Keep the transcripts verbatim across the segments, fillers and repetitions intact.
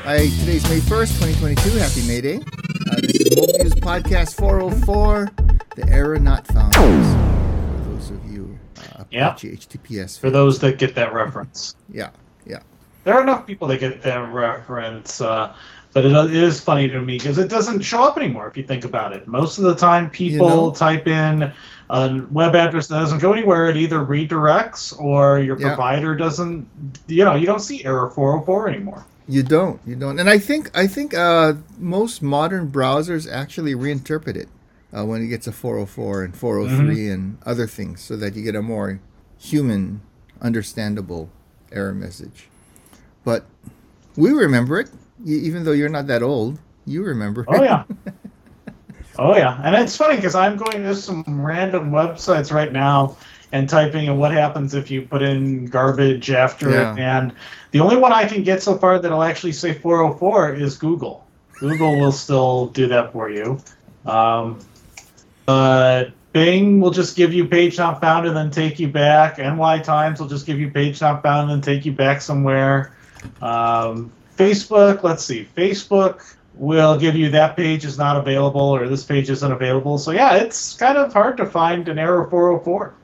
Hi, today's May first, twenty twenty-two. Happy May Day. Uh, this is Mobile News Podcast four oh four, the error not found. For those of you uh, yeah. Apache H T T P S. For those that get that reference. Yeah, yeah. There are enough people that get that reference, uh, but it, it is funny to me because it doesn't show up anymore if you think about it. Most of the time, people you know, type in a web address that doesn't go anywhere. It either redirects or your yeah. provider doesn't, you know, you don't see error four oh four anymore. You don't, you don't. And I think I think uh, most modern browsers actually reinterpret it uh, when it gets a four oh four and four oh three mm-hmm. and other things so that you get a more human, understandable error message. But we remember it, even though you're not that old. You remember it. Oh, yeah. Oh, yeah. And it's funny because I'm going to some random websites right now and typing in what happens if you put in garbage after yeah. it. And the only one I can get so far that'll actually say four oh four is Google. Google will still do that for you. Um, but Bing will just give you page not found and then take you back. N Y Times will just give you page not found and then take you back somewhere. Um, Facebook, let's see. Facebook will give you that page is not available or this page isn't available. So, yeah, it's kind of hard to find an error four oh four.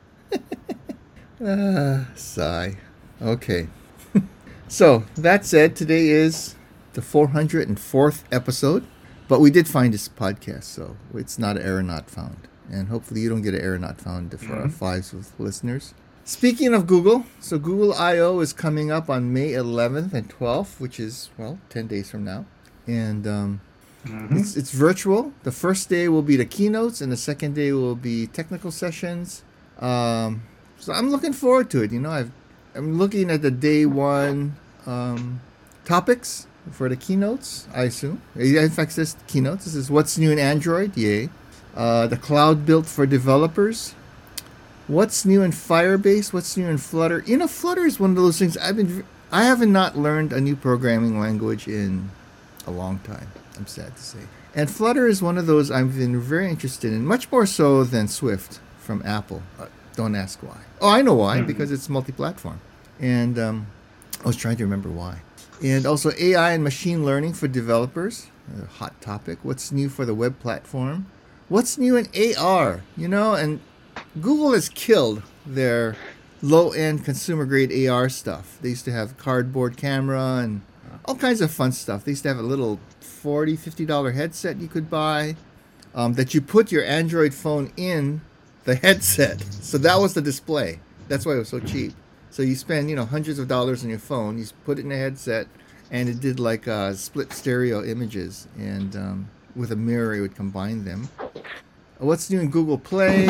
uh, sigh. Okay. So, that said, today is the four hundred fourth episode, but we did find this podcast, so it's not an error not found. And hopefully you don't get an error not found for mm-hmm. our fives with listeners. Speaking of Google, so Google I O is coming up on May eleventh and twelfth, which is, well, ten days from now. And um, mm-hmm. it's, it's virtual. The first day will be the keynotes, and the second day will be technical sessions. Um, so I'm looking forward to it. You know, I've, I'm looking at the day one um, topics for the keynotes, I assume. In fact, this keynotes. This is what's new in Android, yay. Uh, the cloud built for developers. What's new in Firebase? What's new in Flutter? You know, Flutter is one of those things I've been. I haven't not learned a new programming language in a long time. I'm sad to say. And Flutter is one of those I've been very interested in, much more so than Swift from Apple. Uh, don't ask why. Oh, I know why. Mm-hmm. Because it's multi-platform. And um, I was trying to remember why. And also A I and machine learning for developers. A hot topic. What's new for the web platform? What's new in A R? You know, and Google has killed their low-end consumer-grade A R stuff. They used to have cardboard camera and all kinds of fun stuff. They used to have a little forty dollars, fifty dollars headset you could buy um, that you put your Android phone in the headset. So that was the display. That's why it was so cheap. So you spend, you know, hundreds of dollars on your phone. You put it in a headset, and it did like uh, split stereo images. And um, with a mirror, it would combine them. What's new in Google Play?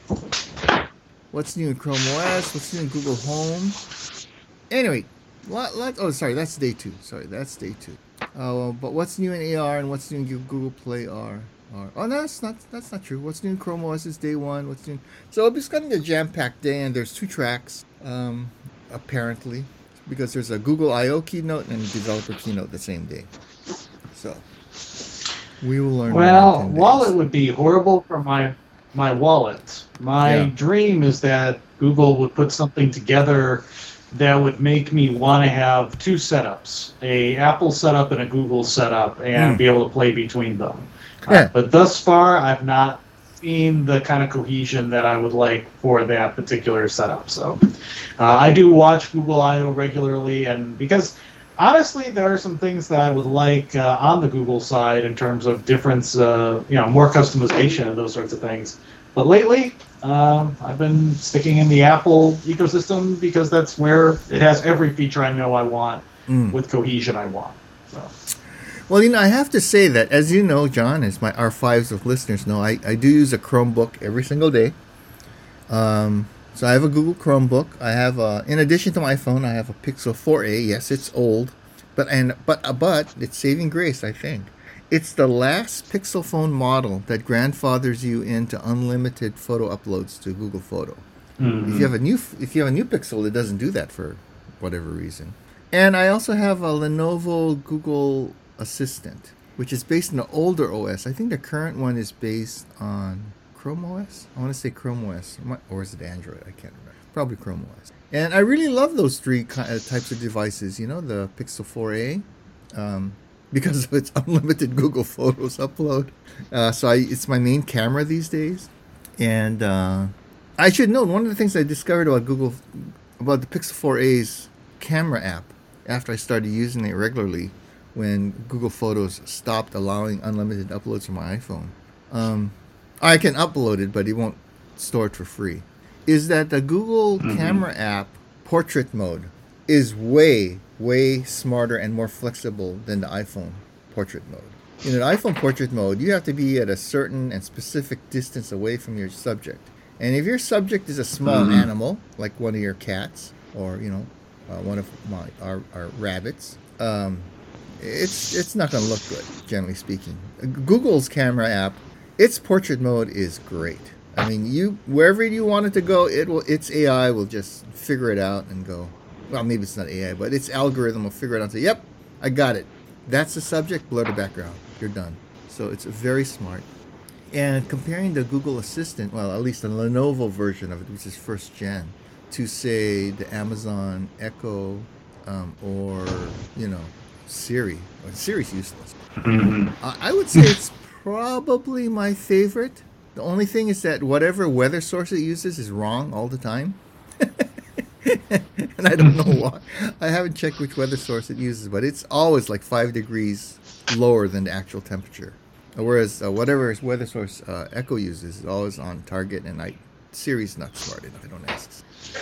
What's new in Chrome O S? What's new in Google Home? Anyway, let, let, oh, sorry, that's day two. Sorry, that's day two. Uh, but what's new in A R and what's new in Google Play are, are oh, no, that's not that's not true. What's new in Chrome O S is day one. What's new? So it's kind of a jam-packed day, and there's two tracks, um, apparently, because there's a Google I O keynote and a developer keynote the same day. So we will learn. Well, while it would be horrible for my my wallet, my yeah. dream is that Google would put something together that would make me want to have two setups, a Apple setup and a Google setup, and mm. be able to play between them. Yeah. Uh, but thus far, I've not seen the kind of cohesion that I would like for that particular setup. So uh, I do watch Google I O regularly, and because honestly, there are some things that I would like uh, on the Google side in terms of difference, uh, you know, more customization and those sorts of things. But lately, um, I've been sticking in the Apple ecosystem because that's where it has every feature I know I want mm. with cohesion I want. So. Well, you know, I have to say that, as you know, John, as my R fives of listeners know, I, I do use a Chromebook every single day. Um, so I have a Google Chromebook. I have, a, in addition to my phone, I have a Pixel four a. Yes, it's old, but and but uh, but it's saving grace, I think. It's the last Pixel phone model that grandfathers you into unlimited photo uploads to Google Photo. Mm-hmm. If you have a new if you have a new Pixel, it doesn't do that for whatever reason. And I also have a Lenovo Google Assistant, which is based on an older O S. I think the current one is based on Chrome O S. I want to say Chrome O S, or is it Android? I can't remember. Probably Chrome O S. And I really love those three types of devices. You know, the Pixel four a. um, because of its unlimited Google Photos upload. Uh, so I, it's my main camera these days. And uh, I should note, one of the things I discovered about Google, about the Pixel four A's camera app after I started using it regularly when Google Photos stopped allowing unlimited uploads from my iPhone. Um, I can upload it, but it won't store it for free. Is that the Google mm-hmm. camera app portrait mode is way, way smarter and more flexible than the iPhone portrait mode. In an iPhone portrait mode, you have to be at a certain and specific distance away from your subject. And if your subject is a small mm-hmm. animal, like one of your cats, or, you know, uh, one of my our, our rabbits, um, it's it's not going to look good, generally speaking. Google's camera app, its portrait mode is great. I mean, you wherever you want it to go, it will. Its A I will just figure it out and go. Well, maybe it's not A I, but its algorithm will figure it out and say, "Yep, I got it. That's the subject. Blur the background. You're done." So it's very smart. And comparing the Google Assistant, well, at least the Lenovo version of it, which is first gen, to say the Amazon Echo um, or you know Siri. Well, Siri's useless. Mm-hmm. I, I would say it's probably my favorite. The only thing is that whatever weather source it uses is wrong all the time. And I don't know why. I haven't checked which weather source it uses, but it's always like five degrees lower than the actual temperature. Whereas uh, whatever weather source uh, Echo uses is always on target, and I Siri's not smart enough. I don't ask.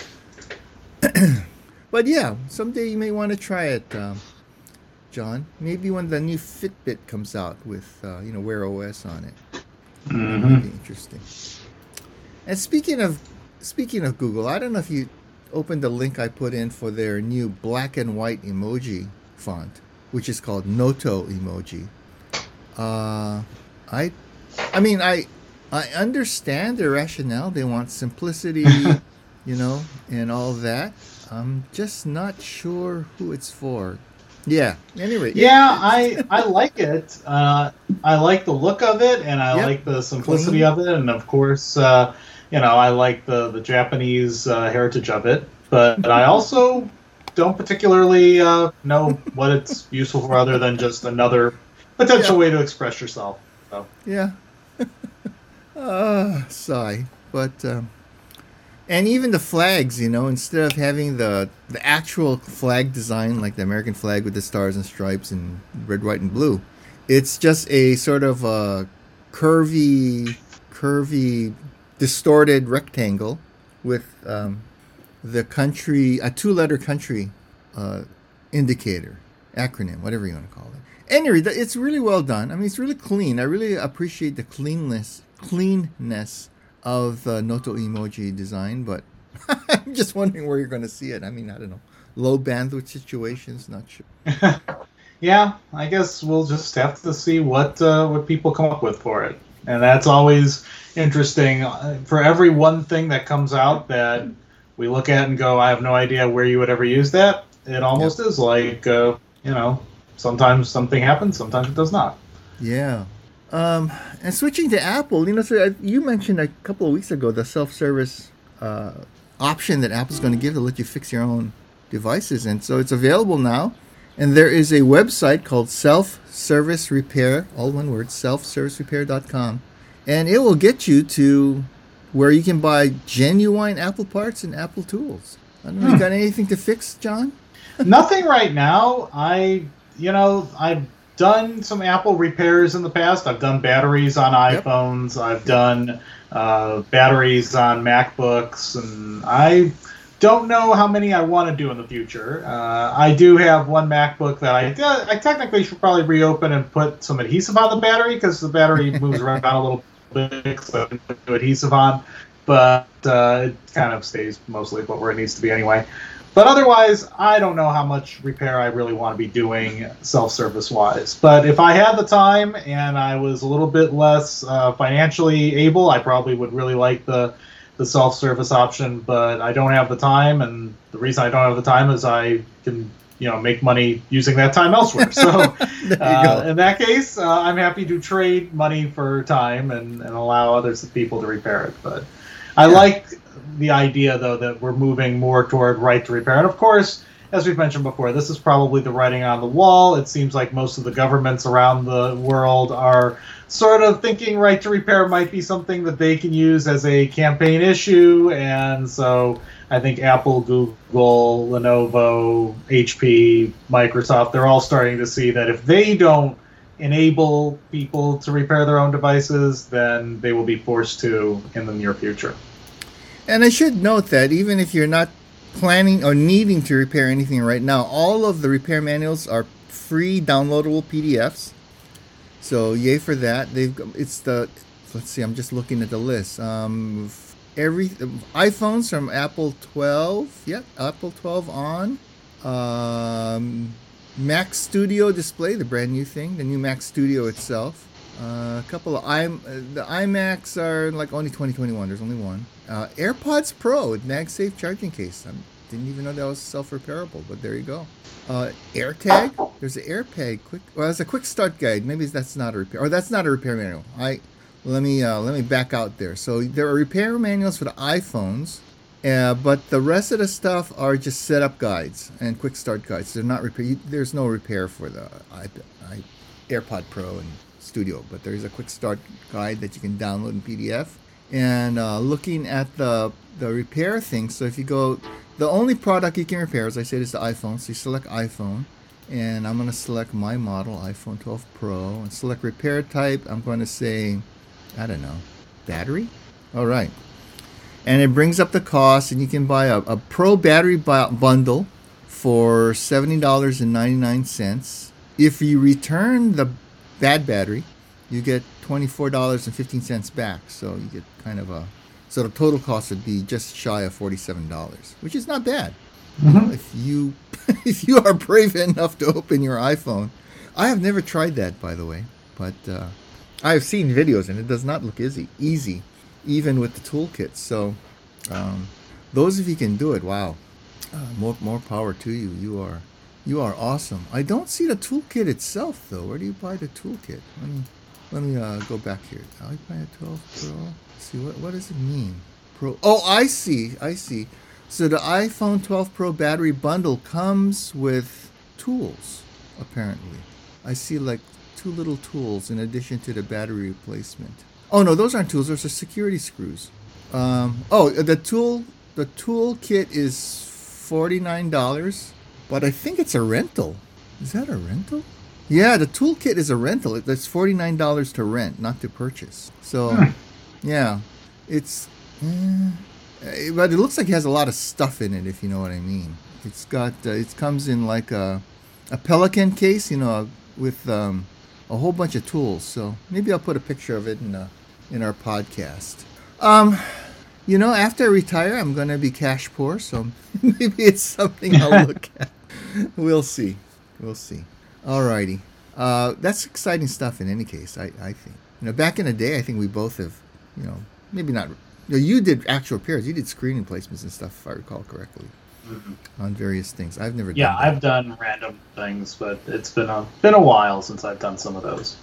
But yeah, someday you may want to try it, um, John. Maybe when the new Fitbit comes out with uh, you know Wear O S on it. Mm-hmm. That might be interesting. And speaking of speaking of Google, I don't know if you opened the link I put in for their new black and white emoji font, which is called Noto emoji. Uh, I, I mean, I, I understand their rationale. They want simplicity, you know, and all that. I'm just not sure who it's for. Yeah. Anyway. Yeah, I I like it. Uh, I like the look of it, and I yep. like the simplicity Clean. of it, and of course, uh, you know, I like the the Japanese uh, heritage of it. But I also don't particularly uh, know what it's useful for, other than just another potential yeah. way to express yourself. So. Yeah. uh, sigh, but. Um, And even the flags, you know, instead of having the the actual flag design, like the American flag with the stars and stripes and red, white, and blue, it's just a sort of a curvy, curvy, distorted rectangle with um, the country, a two-letter country uh, indicator, acronym, whatever you want to call it. Anyway, it's really well done. I mean, it's really clean. I really appreciate the cleanness, cleanness. of the Noto emoji design, but I'm just wondering where you're going to see it. I mean, I don't know. Low bandwidth situations, not sure. Yeah, I guess we'll just have to see what uh, what people come up with for it. And that's always interesting. For every one thing that comes out that we look at and go, I have no idea where you would ever use that, it almost yep. is like, uh, you know, sometimes something happens, sometimes it does not. Yeah. Um, and switching to Apple, you know, so you mentioned a couple of weeks ago the self-service uh, option that Apple's going to give to let you fix your own devices, and so it's available now. And there is a website called Self-Service Repair, all one word, self service repair dot com, and it will get you to where you can buy genuine Apple parts and Apple tools. I don't know, hmm. you got anything to fix, John? Nothing right now. I, you know, I've done some Apple repairs in the past. I've done batteries on iPhones. Yep. I've done uh, batteries on MacBooks, and I don't know how many I want to do in the future. Uh, I do have one MacBook that I I technically should probably reopen and put some adhesive on the battery, because the battery moves around a little bit, so I can put adhesive on. But uh, it kind of stays mostly where it needs to be anyway. But otherwise, I don't know how much repair I really want to be doing self-service wise. But if I had the time and I was a little bit less uh, financially able, I probably would really like the the self-service option. But I don't have the time, and the reason I don't have the time is I can, you know, make money using that time elsewhere. So uh, in that case, uh, I'm happy to trade money for time and, and allow others people to repair it. But I yeah. like the idea, though, that we're moving more toward right to repair. And of course, as we've mentioned before, this is probably the writing on the wall. It seems like most of the governments around the world are sort of thinking right to repair might be something that they can use as a campaign issue. And so I think Apple, Google, Lenovo, H P, Microsoft, they're all starting to see that if they don't enable people to repair their own devices, then they will be forced to in the near future. And I should note that even if you're not planning or needing to repair anything right now, all of the repair manuals are free downloadable P D Fs. So yay for that. They've it's the let's see, I'm just looking at the list. Um, every iPhones from Apple twelve, yep, Apple twelve on. Um, Mac Studio Display, the brand new thing, the new Mac Studio itself. Uh, a couple of i the iMacs are like only twenty twenty-one. There's only one. Uh, AirPods Pro with MagSafe charging case. I didn't even know that was self-repairable, but there you go. Uh, AirTag. There's an AirTag quick. Well, it's a quick start guide. Maybe that's not a repair, or that's not a repair manual. I let me uh, let me back out there. So there are repair manuals for the iPhones, uh, but the rest of the stuff are just setup guides and quick start guides. They're not repair. There's no repair for the I, I, AirPod Pro and Studio, but there's a quick start guide that you can download in P D F. And uh, looking at the the repair thing, so if you go, the only product you can repair, as I said, is the iPhone. So you select iPhone, and I'm going to select my model, iPhone twelve Pro, and select repair type. I'm going to say, I don't know, battery? All right. And it brings up the cost, and you can buy a, a Pro battery bu- bundle for seventy dollars and ninety-nine cents. If you return the bad battery, you get twenty-four dollars and fifteen cents back. So you get kind of a, so the total cost would be just shy of forty-seven dollars, which is not bad. Mm-hmm. If you if you are brave enough to open your iPhone. I have never tried that, by the way, but uh, I have seen videos and it does not look easy, easy, even with the toolkits. So um, those of you can do it, wow, uh, more more power to you. You are you are awesome. I don't see the toolkit itself though. Where do you buy the toolkit? Let me let me uh, go back here. iPad twelve Pro. Let's see what what does it mean? Pro. Oh, I see. I see. So the iPhone twelve Pro battery bundle comes with tools, apparently. I see like two little tools in addition to the battery replacement. Oh no, those aren't tools. Those are security screws. Um, oh, the tool the tool kit is forty-nine dollars, but I think it's a rental. Is that a rental? Yeah, the toolkit is a rental. That's forty-nine dollars to rent, not to purchase. So, hmm. yeah, it's... Eh, but it looks like it has a lot of stuff in it, if you know what I mean. It's got... Uh, it comes in like a, a Pelican case, you know, with um, a whole bunch of tools. So maybe I'll put a picture of it in, a, in our podcast. Um, you know, after I retire, I'm going to be cash poor, so maybe it's something I'll look at. We'll see. We'll see. Alrighty. Uh, that's exciting stuff in any case, I, I think. You know, back in the day, I think we both have, you know, maybe not, you know, you did actual repairs. You did screen replacements and stuff, if I recall correctly, mm-hmm. on various things. I've never yeah, done that. Yeah, I've done random things, but it's been a, been a while since I've done some of those.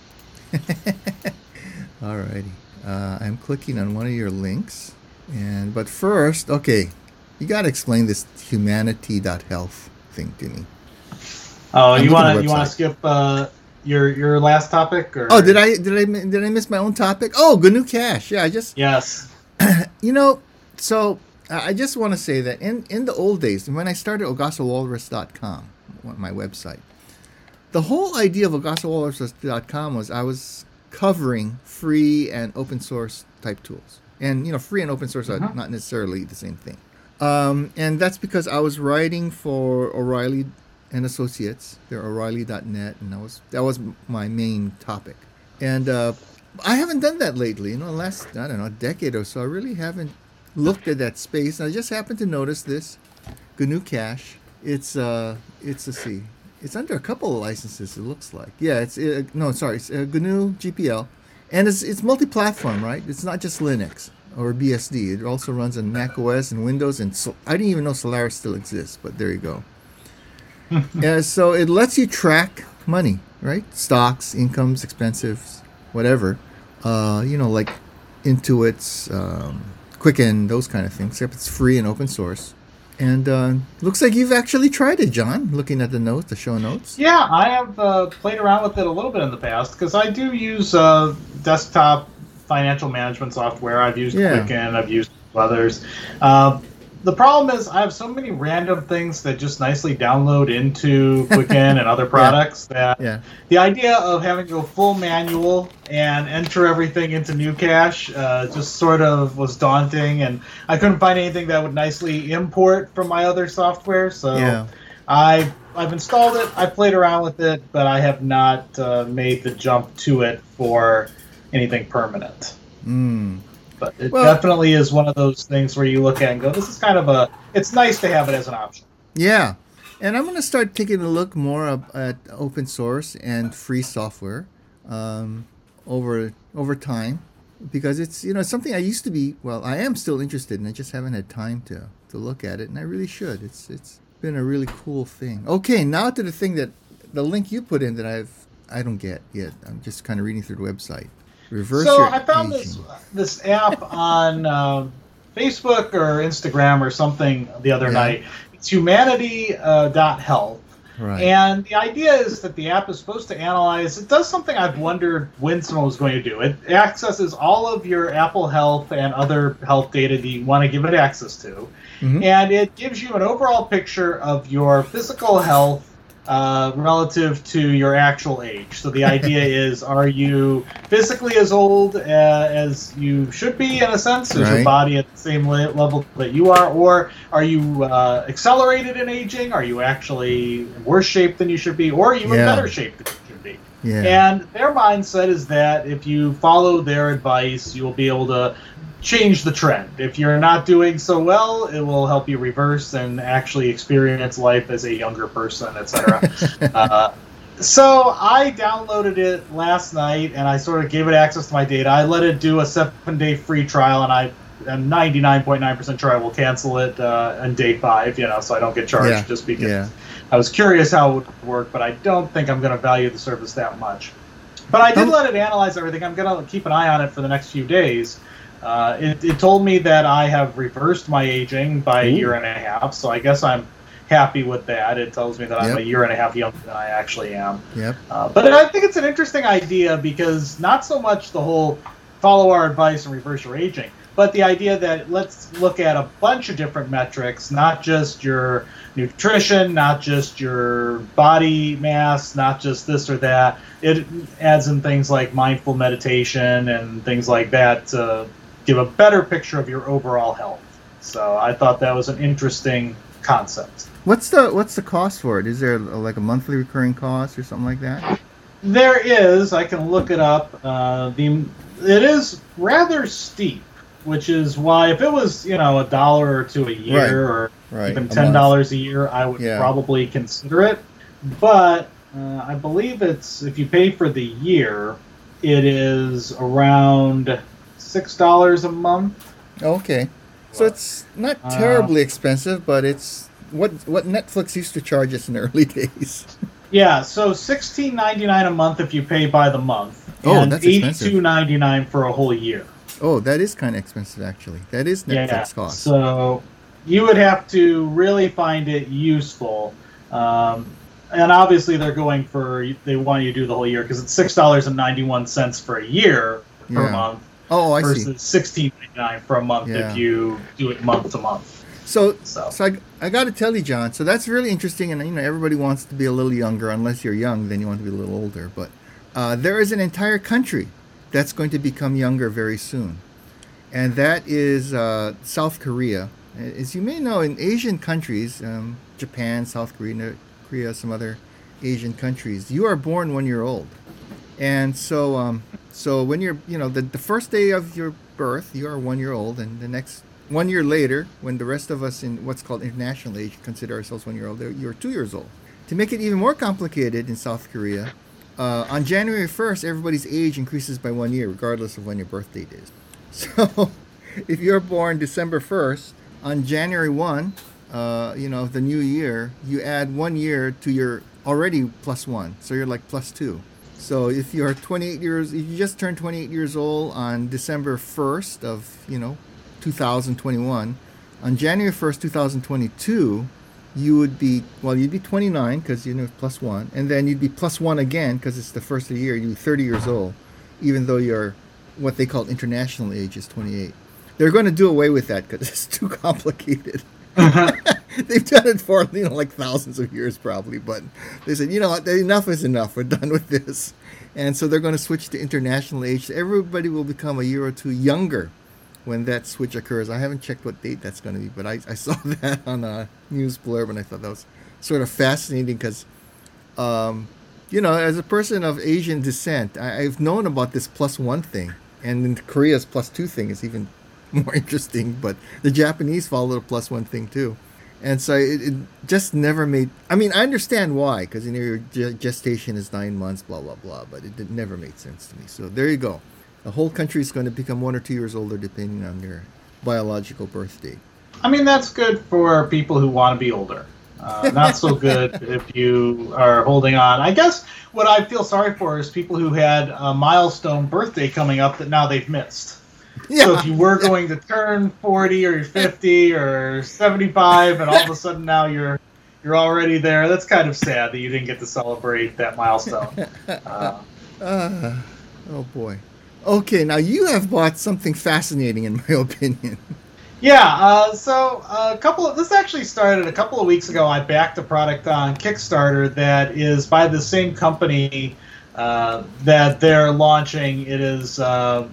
Alrighty. Uh, I'm clicking on one of your links. and But first, okay, you got to explain this humanity dot health thing to me. Oh, I'm you want to you want to skip uh, your your last topic? Or? Oh, did I did I did I miss my own topic? Oh, G N U Cash. Yeah, I just yes. You know, so I just want to say that in, in the old days, when I started Ogasa Walrus dot com, my website, the whole idea of Ogasa Walrus dot com was I was covering free and open source type tools, and you know, free and open source uh-huh. are not necessarily the same thing. Um, and that's because I was writing for O'Reilly and Associates. They're O'Reilly dot net, and that was that was my main topic. And uh, I haven't done that lately. You know, the last I don't know a decade or so, I really haven't looked at that space. And I just happened to notice this G N U Cash. It's uh, it's let's see, it's under a couple of licenses. It looks like yeah, it's uh, no, sorry, it's uh, G N U G P L, and it's it's multi-platform, right? It's not just Linux or B S D. It also runs on Mac O S and Windows. And so, I didn't even know Solaris still exists, but there you go. Yeah, so it lets you track money, right? Stocks, incomes, expenses, whatever. Uh, you know, like Intuit's, um, Quicken, those kind of things. Except it's free and open source. And uh, looks like you've actually tried it, John. Looking at the notes, the show notes. Yeah, I have uh, played around with it a little bit in the past because I do use uh, desktop financial management software. I've used Yeah. Quicken, I've used others. Uh, the problem is I have so many random things that just nicely download into Quicken and other products that Yeah. the idea of having to go full manual and enter everything into Newcache uh, just sort of was daunting, and I couldn't find anything that would nicely import from my other software. So Yeah. I I've installed it, I played around with it, but I have not uh, made the jump to it for anything permanent. Mm. But it Well- definitely is one of those things where you look at it and go, this is kind of a, it's nice to have it as an option. Yeah. And I'm going to start taking a look more up at open source and free software um, over over time, because it's, you know, something I used to be, well, I am still interested in. I just haven't had time to, to look at it, and I really should. It's It's been a really cool thing. Okay, now to the thing that, the link you put in that I've, I don't get yet. I'm just kind of reading through the website. Reverse So your I found aging. this this app on uh, Facebook or Instagram or something the other Yeah. night. It's humanity uh, dot health. Right. And the idea is that the app is supposed to analyze, it does something I've wondered when someone was going to do. It accesses all of your Apple Health and other health data that you want to give it access to. Mhm. And it gives you an overall picture of your physical health uh, relative to your actual age. So the idea is, are you physically as old uh, as you should be, in a sense? Is Right. your body at the same le- level that you are? Or are you uh, accelerated in aging? Are you actually in worse shape than you should be? Or are you in Yeah. better shape than you should be? Yeah. And their mindset is that if you follow their advice, you'll be able to change the trend. If you're not doing so well, it will help you reverse and actually experience life as a younger person, et cetera. uh, so I downloaded it last night, and I sort of gave it access to my data. I let it do a seven-day free trial, and I am ninety-nine point nine percent sure I will cancel it uh, on day five, you know, so I don't get charged Yeah. just because Yeah. I was curious how it would work, but I don't think I'm going to value the service that much. But I did Um, let it analyze everything. I'm going to keep an eye on it for the next few days. Uh, it, it told me that I have reversed my aging by a Ooh. year and a half, so I guess I'm happy with that. It tells me that I'm Yep. a year and a half younger than I actually am. Yep. Uh, but I think it's an interesting idea because not so much the whole follow our advice and reverse your aging, but the idea that let's look at a bunch of different metrics, not just your nutrition, not just your body mass, not just this or that. It adds in things like mindful meditation and things like that to give a better picture of your overall health. So I thought that was an interesting concept. What's the what's the cost for it? Is there a, like a monthly recurring cost or something like that? There is. I can look it up. Uh, the it is rather steep, which is why if it was you know a dollar or two a year Right. or Right. even a ten month. dollars a year, I would Yeah. probably consider it. But uh, I believe it's if you pay for the year, it is around six dollars a month. Okay. So it's not terribly expensive, but it's what what Netflix used to charge us in the early days. Yeah, so sixteen ninety nine a month if you pay by the month, Oh, and that's eighty expensive. two ninety nine for a whole year. Oh, that is kind of expensive, actually. That is Netflix Yeah, cost. so you would have to really find it useful. Um, and obviously they're going for, they want you to do the whole year because it's six dollars and ninety-one cents for a year per Yeah. month Oh, I see. versus sixteen ninety-nine for a month Yeah. if you do it month to month. So, So, so I, I got to tell you, John. So that's really interesting, and you know, everybody wants to be a little younger. Unless you're young, then you want to be a little older. But uh, there is an entire country that's going to become younger very soon, and that is uh, South Korea. As you may know, in Asian countries, um, Japan, South Korea, Korea, some other Asian countries, you are born when you're old, and so um, so when you're, you know, the the first day of your birth, you are one year old, and the next one year later, when the rest of us in what's called international age consider ourselves one year old, you're two years old. To make it even more complicated in South Korea, uh, on January first, everybody's age increases by one year, regardless of when your birth date is. So, if you're born December first, on January first, uh, you know, of the new year, you add one year to your already plus one. So you're like plus two. So if you're twenty-eight years, if you just turned twenty-eight years old on December first of, you know, two thousand twenty-one, On January first, twenty twenty-two, you would be, well, you'd be twenty-nine because you know plus one, and then you'd be plus one again because it's the first of the year. You'd be thirty years old, even though you're what they call international age is twenty-eight. They're going to do away with that because it's too complicated. Uh-huh. They've done it for, you know, like thousands of years probably, but they said, you know what, enough is enough. We're done with this. And so they're going to switch to international age. Everybody will become a year or two younger when that switch occurs. I haven't checked what date that's going to be, but I, I saw that on a news blurb, and I thought that was sort of fascinating because, um, you know, as a person of Asian descent, I, I've known about this plus one thing, and in Korea's plus two thing is even more interesting, but the Japanese follow the plus one thing too. And so it, it just never made, I mean, I understand why, because you know, your ge- gestation is nine months, blah, blah, blah, but it, it never made sense to me. So there you go. The whole country is going to become one or two years older depending on their biological birth date. I mean, that's good for people who want to be older. Uh, not so good if you are holding on. I guess what I feel sorry for is people who had a milestone birthday coming up that now they've missed. Yeah. So if you were going to turn forty or fifty or seventy-five, and all of a sudden now you're you're already there, that's kind of sad that you didn't get to celebrate that milestone. Uh, uh, oh boy. Okay, now you have bought something fascinating, in my opinion. Yeah. Uh, so a couple of this actually started a couple of weeks ago. I backed a product on Kickstarter that is by the same company uh, that they're launching. It is. Uh,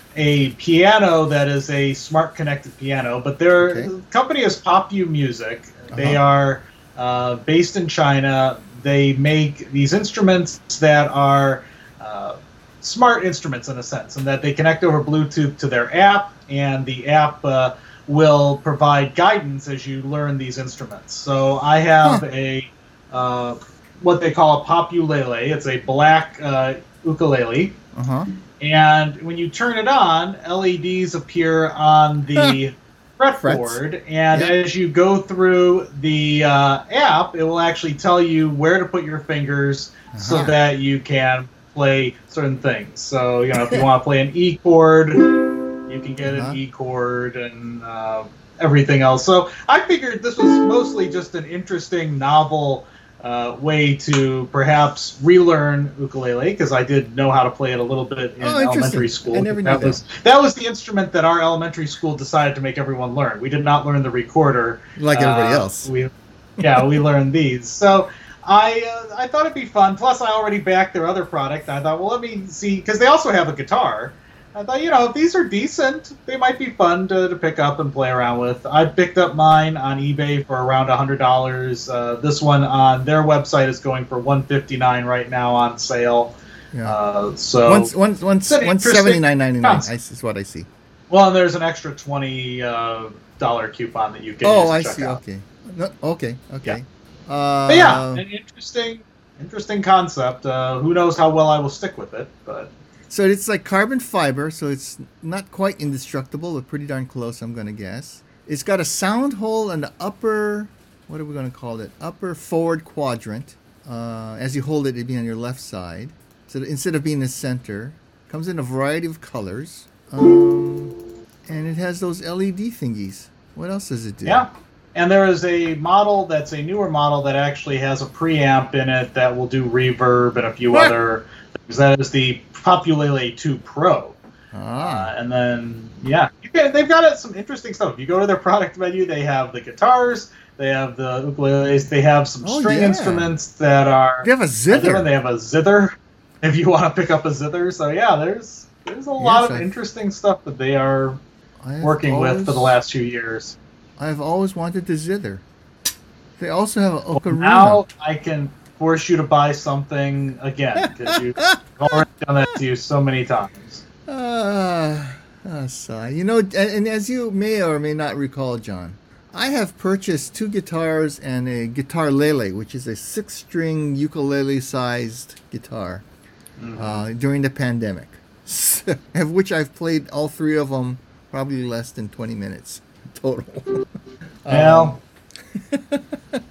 a piano that is a smart connected piano, but their okay. the company is Popyu Music. Uh-huh. They are uh, based in China. They make these instruments that are uh, smart instruments in a sense, and that they connect over Bluetooth to their app, and the app uh, will provide guidance as you learn these instruments. So I have huh. a uh, what they call a Populele. It's a black uh, ukulele. Uh-huh. And when you turn it on, L E Ds appear on the fretboard, and yep. as you go through the uh, app, it will actually tell you where to put your fingers uh-huh. so that you can play certain things. So, you know, if you want to play an E chord, you can get uh-huh. an E chord and uh, everything else. So I figured this was mostly just an interesting, novel Uh, way to perhaps relearn ukulele, because I did know how to play it a little bit in oh, elementary school. I never knew that, that was that was the instrument that our elementary school decided to make everyone learn. We did not learn the recorder like everybody uh, else. We, yeah, we learned these. So I uh, I thought it'd be fun. Plus, I already backed their other product. I thought, well, let me see, because they also have a guitar. I thought, you know, if these are decent, they might be fun to, to pick up and play around with. I picked up mine on eBay for around one hundred dollars. Uh, this one on their website is going for one hundred fifty-nine dollars right now on sale. Yeah. Uh, so once, once, once, one seventy-nine ninety-nine is what I see. Well, and there's an extra twenty dollars uh, coupon that you can oh, use to I check see. out. Okay. No, okay. Okay. Yeah. Uh, but yeah, an interesting, interesting concept. Uh, who knows how well I will stick with it, but... So it's like carbon fiber, so it's not quite indestructible, but pretty darn close, I'm going to guess. It's got a sound hole in the upper, what are we going to call it? Upper forward quadrant. Uh, as you hold it, it'd be on your left side. So instead of being in the center, it comes in a variety of colors. Um, and it has those L E D thingies. What else does it do? Yeah. And there is a model that's a newer model that actually has a preamp in it that will do reverb and a few what? other things. That is the Populele two Pro. Ah. Uh, and then, yeah, you can, they've got some interesting stuff. If you go to their product menu, they have the guitars, they have the ukuleles, they have some oh, string yeah. instruments that are... They have a zither. And they have a zither, if you want to pick up a zither. So, yeah, there's there's a yes, lot of I've, interesting stuff that they are working always, with for the last few years. I've always wanted the zither. They also have an ocarina. Well, now I can... force you to buy something again, because you've already done that to you so many times. Uh, uh, sigh. You know, and, and as you may or may not recall, John, I have purchased two guitars and a guitar lele, which is a six-string ukulele-sized guitar, mm-hmm. uh, during the pandemic, of which I've played all three of them probably less than twenty minutes total. Well... um,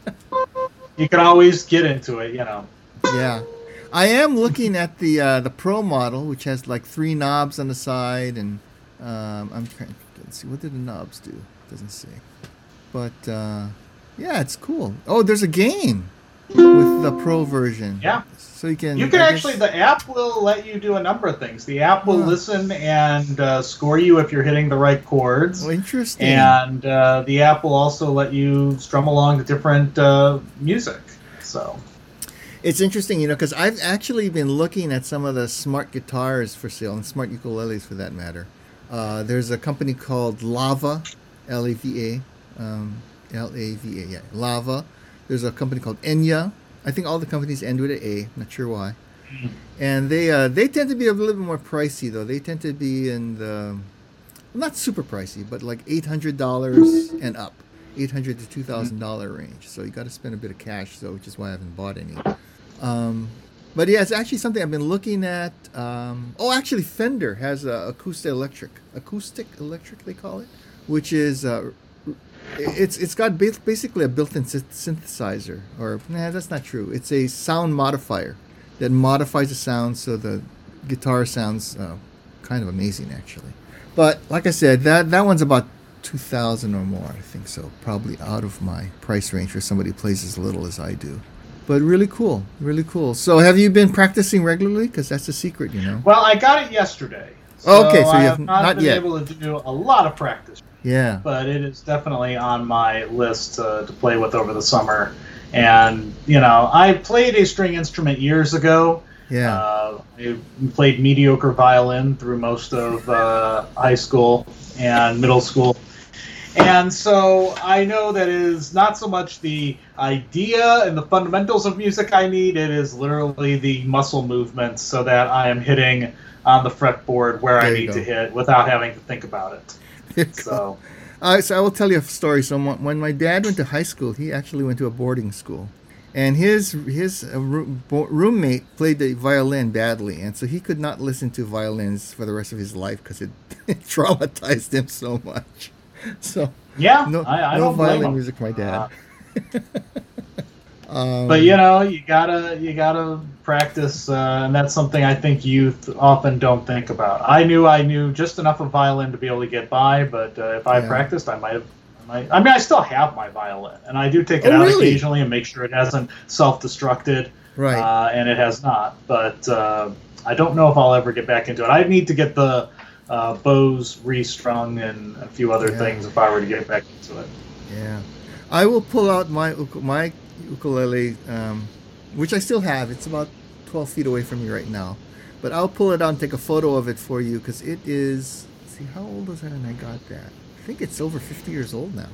you can always get into it, you know. Yeah. I am looking at the uh, the Pro model, which has like three knobs on the side, and um, I'm trying to see, what do the knobs do? It doesn't say. But uh, yeah, it's cool. Oh, there's a game with the pro version. Yeah. So you can. You can I actually, guess- the app will let you do a number of things. The app will Oh. listen and uh, score you if you're hitting the right chords. Oh, interesting. And uh, the app will also let you strum along to different uh, music. So It's interesting, you know, because I've actually been looking at some of the smart guitars for sale and smart ukuleles for that matter. Uh, there's a company called Lava, L A V A, um, L A V A, yeah, Lava. There's a company called Enya. I think all the companies end with an A. Not sure why. And they uh, they tend to be a little bit more pricey though. They tend to be in the well, not super pricey, but like eight hundred dollars and up, eight hundred to two thousand dollar range. So you got to spend a bit of cash though, which is why I haven't bought any. Um, but yeah, it's actually something I've been looking at. Um, oh, actually, Fender has a acoustic electric, acoustic electric they call it, which is uh, it's it's got ba- basically a built-in synth- synthesizer. Or nah, that's not true. It's a sound modifier that modifies the sound so the guitar sounds uh, kind of amazing actually. But like I said, that that one's about two thousand or more, I think so. Probably out of my price range for somebody who plays as little as I do. But really cool, really cool. So have you been practicing regularly? Because that's the secret, you know. Well, I got it yesterday. Oh, okay, so I you have have not, not been yet. able to do a lot of practice, Yeah. but it is definitely on my list uh, to play with over the summer. And, you know, I played a string instrument years ago. Yeah. Uh, I played mediocre violin through most of uh, high school and middle school. And so I know that it is not so much the idea and the fundamentals of music I need, it is literally the muscle movements so that I am hitting on the fretboard where There I you need go. to hit without having to think about it. So, Uh, so I will tell you a story. So when when my dad went to high school, he actually went to a boarding school, and his his uh, room, bo- roommate played the violin badly, and so he could not listen to violins for the rest of his life because it, it traumatized him so much. So yeah, no, I, I no don't blame violin him. music for my dad. Uh, Um, But you know, you gotta you gotta practice, uh, and that's something I think youth often don't think about. I knew I knew just enough of violin to be able to get by, but uh, if I Yeah. practiced, I might have. I, might, I mean, I still have my violin, and I do take it Oh, out really? occasionally and make sure it hasn't self-destructed, right. uh, and it has not. But uh, I don't know if I'll ever get back into it. I need to get the uh, bows restrung and a few other Yeah. things if I were to get back into it. Yeah, I will pull out my uk- my ukulele, um, which I still have. It's about twelve feet away from me right now, but I'll pull it out and take a photo of it for you because it is. Let's see, how old was I when I got that? I think it's over fifty years old now.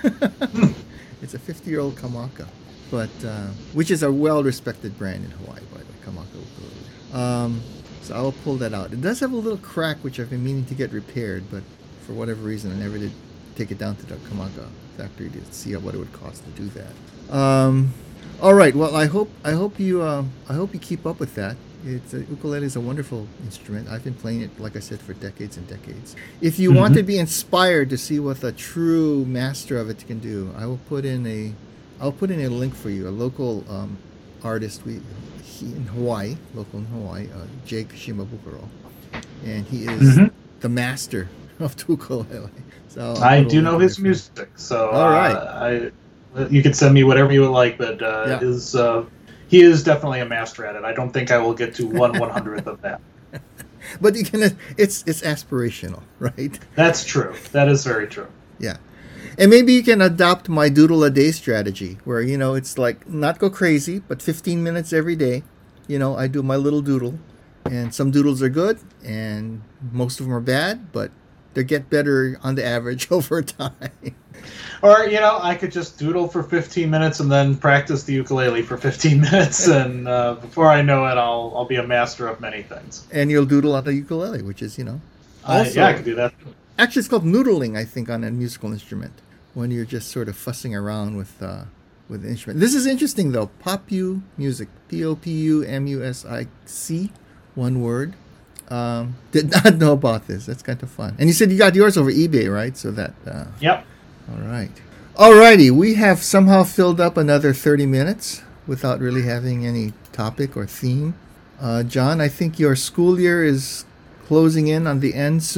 It's a fifty-year-old Kamaka, but uh, which is a well-respected brand in Hawaii, by the way, Kamaka ukulele. Um, so I will pull that out. It does have a little crack, which I've been meaning to get repaired, but for whatever reason, I never did take it down to the Kamaka factory to see what it would cost to do that. Um, all right. Well, I hope I hope you uh, I hope you keep up with that. It's a, ukulele is a wonderful instrument. I've been playing it, like I said, for decades and decades. If you want to be inspired to see what a true master of it can do, I will put in a I'll put in a link for you. A local um, artist we he, in Hawaii, local in Hawaii, uh, Jake Shimabukuro, and he is Mhm. the master of the ukulele. So I'll I put a do link know in his there for you. music, so All right. uh, I you can send me whatever you would like, but uh, Yeah. his uh, he is definitely a master at it. I don't think I will get to one one hundredth of that. But you can. It's it's aspirational, right? That's true. That is very true. Yeah. And maybe you can adopt my doodle a day strategy where, you know, it's like not go crazy, but fifteen minutes every day. You know, I do my little doodle, and some doodles are good and most of them are bad, but they get better on the average over time. Or you know, I could just doodle for fifteen minutes and then practice the ukulele for fifteen minutes, and uh, before I know it, I'll I'll be a master of many things. And you'll doodle on the ukulele, which is, you know, Uh, also, yeah, I could do that. actually it's called noodling, I think, on a musical instrument when you're just sort of fussing around with uh, with the instrument. This is interesting though. Popu Music, P O P U M U S I C, one word. Um, did not know about this. That's kind of fun. And you said you got yours over eBay, right? So that. Uh, Yep. all right. Alrighty, we have somehow filled up another thirty minutes without really having any topic or theme. Uh, John, I think your school year is closing in on the end soon.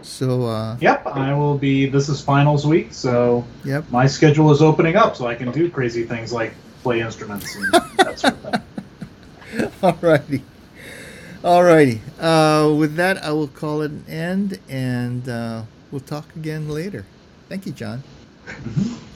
So, uh, Yep, I will be. This is finals week, so yep. my schedule is opening up, so I can do crazy things like play instruments and that sort of thing. Alrighty. Alrighty. Uh, with that, I will call it an end, and uh, we'll talk again later. Thank you, John. Mm-hmm.